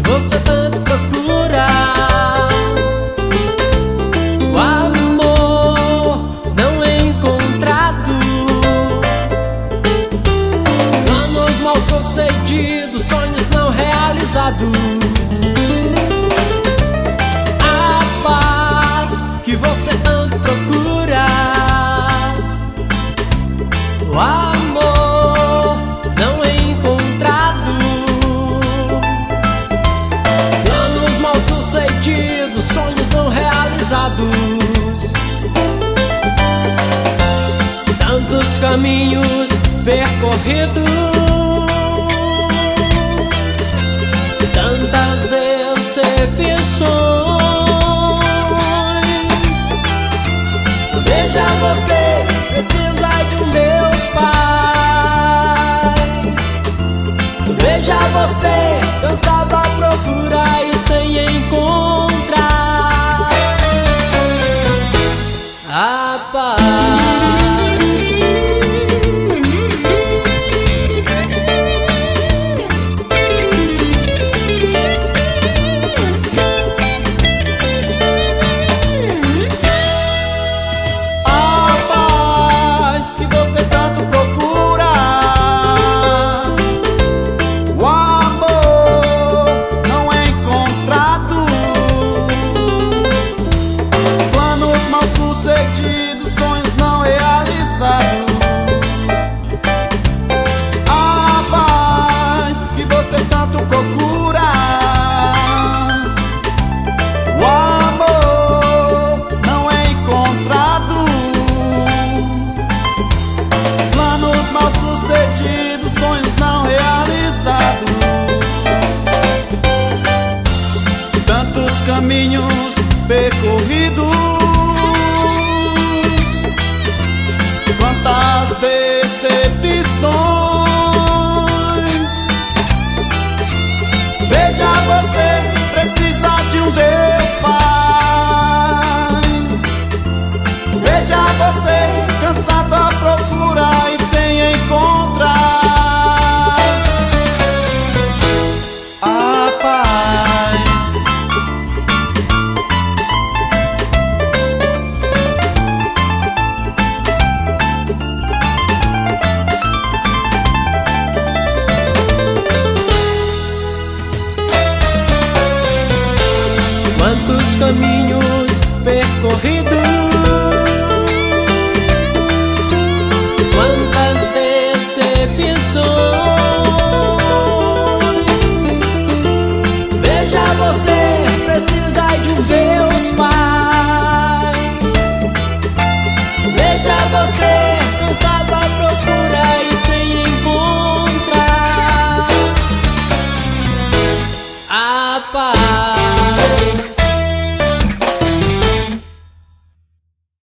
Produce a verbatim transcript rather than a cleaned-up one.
você tanto procura. O amor não é encontrado. Planos mal sucedidos, sonhos não realizados. A paz que você tanto procura. O amor não é encontrado. Planos mal sucedidos, sonhos não realizados. Tantos caminhos percorridos, tantas decepções. Veja, você precisa de um Deus Pai. Veja, você cansado à procura e sem encontrar a paz. Sonhos não realizados. A paz que você tanto procura. O amor não é encontrado. Planos mal sucedidos, sonhos não realizados. Tantos caminhos percorridos, quantas decepções. Veja, você precisa de um Deus Pai. Veja, você cansado à procura e sem encontrar a paz. Quantos caminhos percorridos,